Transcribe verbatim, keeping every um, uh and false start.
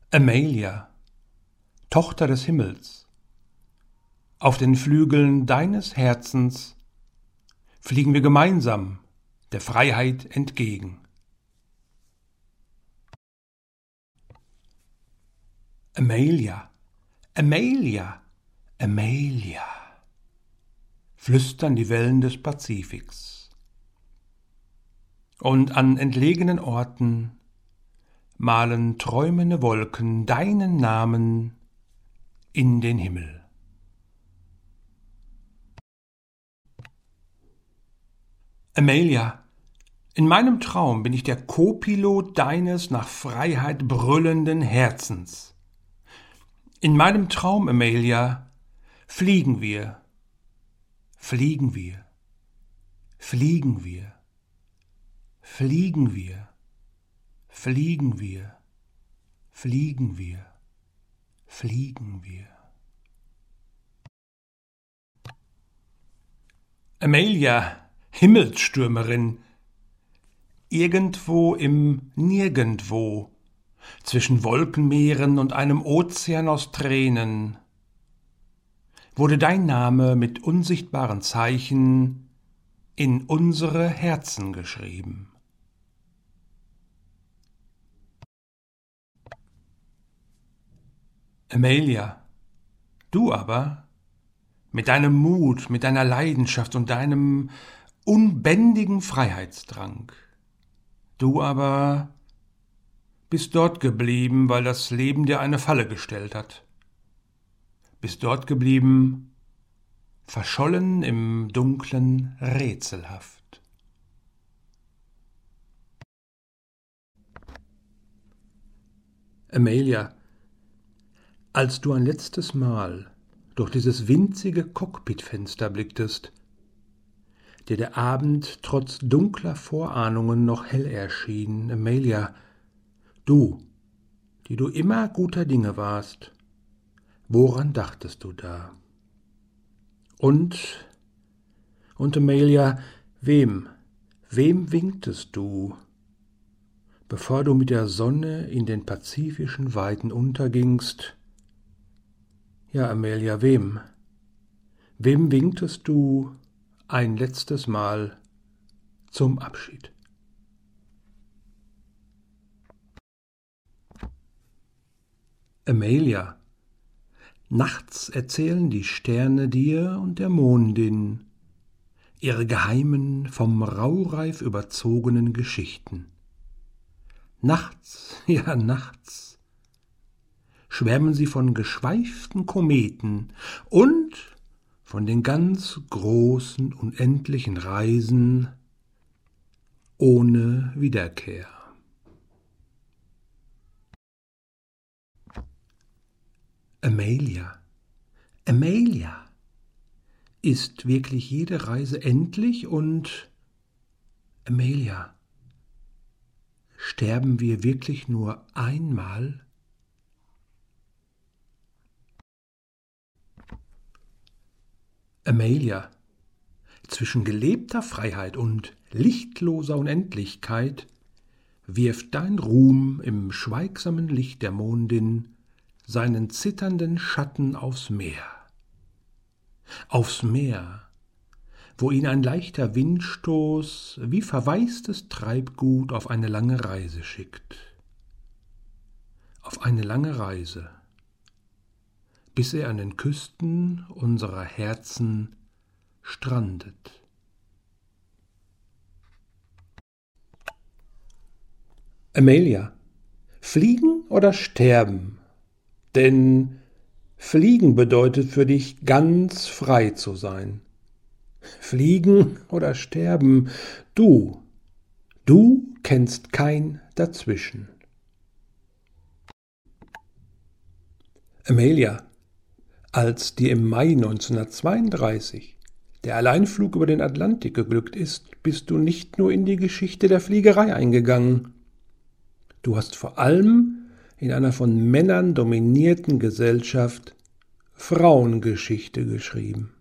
Amelia, Tochter des Himmels, auf den Flügeln deines Herzens fliegen wir gemeinsam der Freiheit entgegen. Amelia, Amelia, Amelia, flüstern die Wellen des Pazifiks. Und an entlegenen Orten malen träumende Wolken deinen Namen in den Himmel. Amelia, in meinem Traum bin ich der Co-Pilot deines nach Freiheit brüllenden Herzens. In meinem Traum, Amelia, fliegen wir, fliegen wir, fliegen wir, fliegen wir, fliegen wir, fliegen wir, fliegen wir. Amelia, Himmelsstürmerin, irgendwo im Nirgendwo, zwischen Wolkenmeeren und einem Ozean aus Tränen, wurde dein Name mit unsichtbaren Zeichen in unsere Herzen geschrieben. Amelia, du aber, mit deinem Mut, mit deiner Leidenschaft und deinem unbändigen Freiheitsdrang, du aber bist dort geblieben, weil das Leben dir eine Falle gestellt hat. Bist dort geblieben, verschollen im Dunklen rätselhaft. Amelia, als du ein letztes Mal durch dieses winzige Cockpitfenster blicktest, dir der Abend trotz dunkler Vorahnungen noch hell erschien, Amelia, du, die du immer guter Dinge warst, woran dachtest du da? Und, und Amelia, wem, wem winktest du, bevor du mit der Sonne in den pazifischen Weiten untergingst? Ja, Amelia, wem, wem winktest du ein letztes Mal zum Abschied? Amelia, nachts erzählen die Sterne dir und der Mondin ihre geheimen, vom Rauhreif überzogenen Geschichten. Nachts, ja nachts, schwärmen sie von geschweiften Kometen und von den ganz großen, unendlichen Reisen ohne Wiederkehr. Amelia, Amelia, ist wirklich jede Reise endlich und, Amelia, sterben wir wirklich nur einmal? Amelia, zwischen gelebter Freiheit und lichtloser Unendlichkeit wirft dein Ruhm im schweigsamen Licht der Mondin seinen zitternden Schatten aufs Meer. Aufs Meer, wo ihn ein leichter Windstoß wie verwaistes Treibgut auf eine lange Reise schickt. Auf eine lange Reise, bis er an den Küsten unserer Herzen strandet. Amelia, fliegen oder sterben? Denn fliegen bedeutet für dich ganz frei zu sein. Fliegen oder sterben, du, du kennst kein Dazwischen. Amelia, als dir im Mai neunzehnhundertzweiunddreißig der Alleinflug über den Atlantik geglückt ist, bist du nicht nur in die Geschichte der Fliegerei eingegangen. Du hast vor allem in einer von Männern dominierten Gesellschaft Frauengeschichte geschrieben.